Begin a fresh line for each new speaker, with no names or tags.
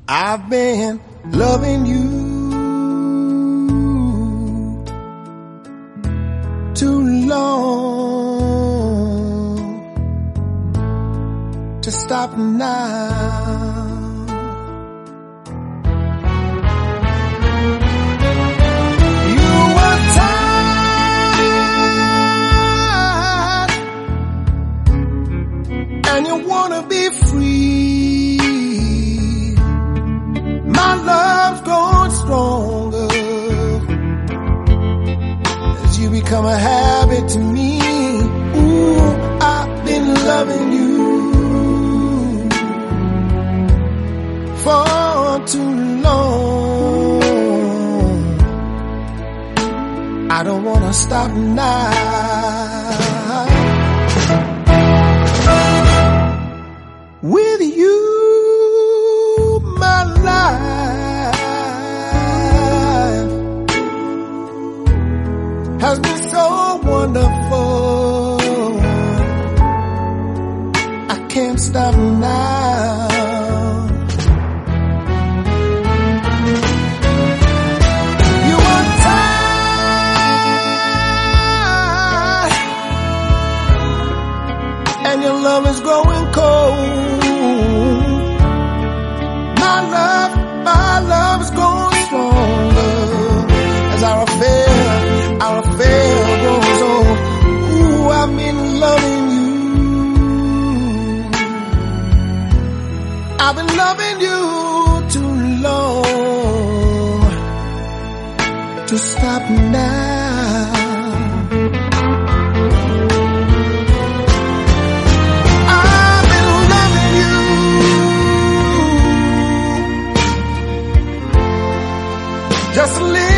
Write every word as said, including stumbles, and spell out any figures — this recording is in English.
I've been loving you too long to stop now. You were tired and you wanna be free. My love's growing stronger as you become a habit to me. Ooh, I've been loving you for too long. I don't wanna stop now. With you, my life has been so wonderful. I can't stop now. You are tired and your love is growing cold. My love, my love is growing stronger as our affair, our affair goes on. Ooh, I've been loving you. I've been loving you too long to stop now. I've been loving you just a little.